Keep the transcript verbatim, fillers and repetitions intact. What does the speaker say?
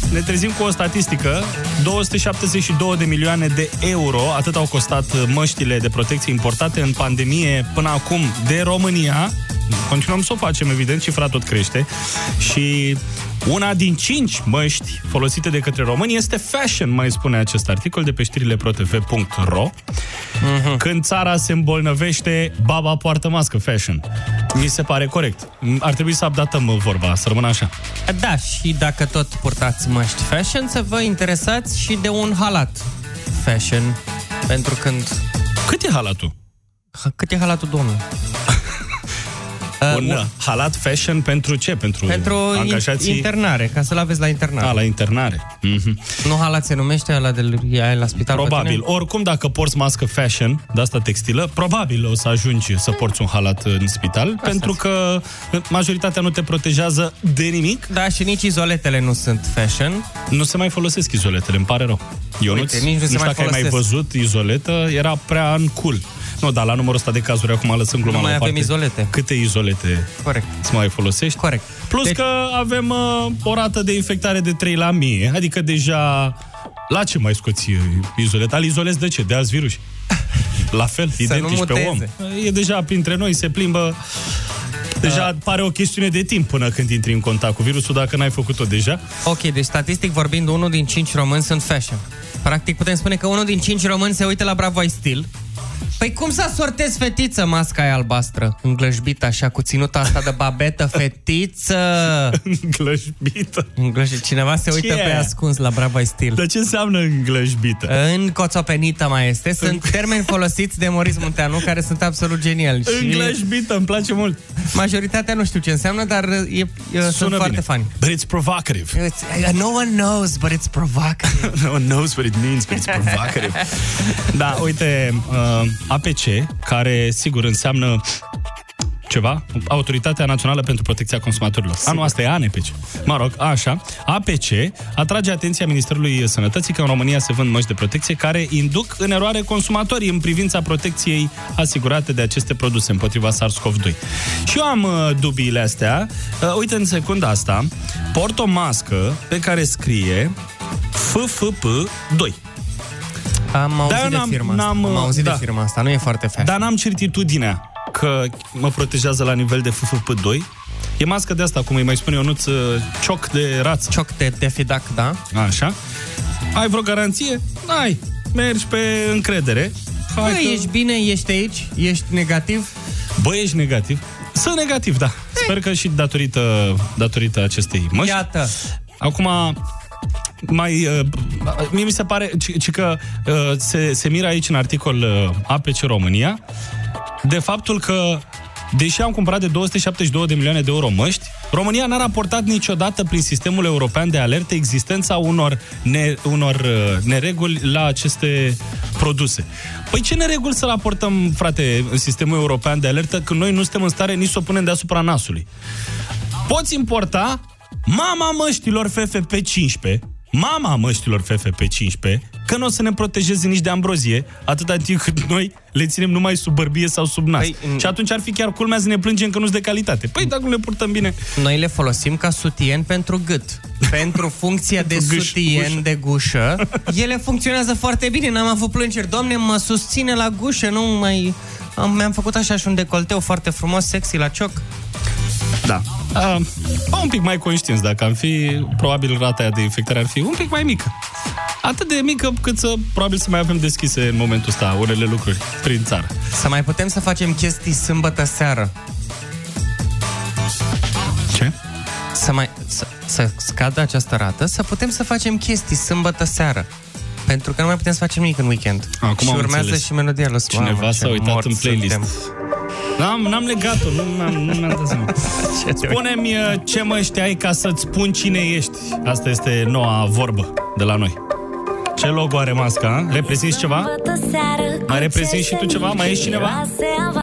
ne trezim cu o statistică. două sute șaptezeci și două de milioane de euro, atât au costat măștile de protecție importate în pandemie până acum de România. Continuăm să o facem, evident, cifra tot crește. Și una din cinci măști folosite de către români este fashion, mai spune acest articol de pe știrile pro t v punct r o. Uh-huh. Când țara se îmbolnăvește, baba poartă mască, fashion. Mi se pare corect. Ar trebui să updatăm vorba, să rămână așa. Da, și dacă tot purtați măști fashion, să vă interesați și de un halat fashion. Pentru când... Cât e halatul? Cât e halatul, domnule? Un uh, halat fashion pentru ce? Pentru, pentru angajații? Internare, ca să-l aveți la internare. A, la internare. Mm-hmm. Nu halat se numește ăla de la spital? Probabil. Oricum, dacă porți mască fashion, de asta textilă, probabil o să ajungi să porți un halat în spital, asta pentru că majoritatea nu te protejează de nimic. Da, și nici izoletele nu sunt fashion. Nu se mai folosesc izoletele, îmi pare rău. Eu Uite, nu, nu știu dacă ai mai văzut izoletă, era prea uncool. Nu, dar la numărul ăsta de cazuri, acum lăsând gluma nu mai la avem parte, izolete. Câte izolete Corect. să mai folosești? Corect. Plus deci... că avem uh, o rată de infectare de trei la mie. Adică deja... La ce mai scoți izoleta? Îl izolezi de ce? De alți virus. La fel, identici pe om. E deja printre noi, se plimbă... Deja uh. pare o chestiune de timp până când intri în contact cu virusul, dacă n-ai făcut-o deja. Ok, deci statistic vorbind, unul din cinci români sunt fashion. Practic putem spune că unul din cinci români se uită la Bravo I Still. Păi cum să sortezi, fetiță, masca aia albastră? Înglășbită așa, cu ținuta asta de babetă, fetiță. Înglășbită? Înglășbită. Cineva se uită ce? Pe ascuns la Bravo I Still. Dar ce înseamnă înglășbită? Încoțopenită mai este. Sunt termeni folosiți de Moris Munteanu care sunt absolut geniali. Înglășbită, îmi place mult. Majoritatea nu știu ce înseamnă, dar e, e, sunt bine. Foarte funny. But it's provocative. It's, no one knows, but it's provocative. No one knows what it means, but it's provocative. Da, uite... Uh, A P C, care, sigur, înseamnă ceva, Autoritatea Națională pentru Protecția Consumatorilor. Sigur. Anul asta e A N P C. Mă rog, așa. A P C atrage atenția Ministerului Sănătății că în România se vând măști de protecție care induc în eroare consumatorii în privința protecției asigurate de aceste produse împotriva SARS-CoV doi. Și eu am uh, dubiile astea. Uh, uite, în secunda asta, port o mască pe care scrie F F P doi. Am auzit, de firma, asta. Am auzit da. de firma asta, nu e foarte fair. Dar n-am certitudinea că mă protejează la nivel de F F P doi. E mască de asta, cum îi mai spune Ionuț, cioc de rață. Cioc de defidac, da. Așa. Ai vreo garanție? Ai. Mergi pe încredere. Bă, că... ești bine, ești aici, ești negativ? Bă, ești negativ? Sunt negativ, da. Ei. Sper că și datorită, datorită acestei măști. Iată. Acum... Mai, uh, mie mi se pare ci, ci că uh, se, se miră aici în articol uh, A P C România de faptul că, deși am cumpărat de două sute șaptezeci și două de milioane de euro măști, România n-a raportat niciodată prin sistemul european de alerte existența unor, ne, unor uh, nereguli la aceste produse. Păi ce nereguli să raportăm, frate, în sistemul european de alertă când noi nu suntem în stare nici să o punem deasupra nasului? Poți importa mama măștilor F F P cincisprezece, mama măștilor F F P cincisprezece, că nu o să ne protejeze nici de ambrozie, atâta timp cât noi le ținem numai sub bărbie sau sub nas. Păi, și atunci ar fi chiar culmea să ne plângem că nu-s de calitate. Păi dacă nu le purtăm bine... Noi le folosim ca sutien pentru gât. Pentru funcția de gâș, sutien gușă. De gușă. Ele funcționează foarte bine, n-am avut plângeri. Doamne, mă susține la gușă, nu mai... Am, mi-am făcut așa și un decolteu foarte frumos, sexy la cioc. Da. Uh, un pic mai conștienți, dacă am fi, probabil rata aia de infectare ar fi un pic mai mică. Atât de mică cât să, probabil să mai avem deschise în momentul ăsta unele lucruri prin țară. Să mai putem să facem chestii sâmbătă seară. Ce? Să mai, să, să scadă această rată, să putem să facem chestii sâmbătă seară. Pentru că nu mai putem să facem nimic în weekend. Acum și urmează înțeles. Și melodia lui Cineva Mamă, s-a uitat în playlist. Suntem. N-am, n-am legat-o, nu, n-am, nu mi-am dat seama. Spune-mi ce măști ai ca să-ți spun cine ești. Asta este noua vorbă de la noi. Ce logo are masca? Reprezinți ceva? Mai reprezinți și tu ceva? Mai ești cineva?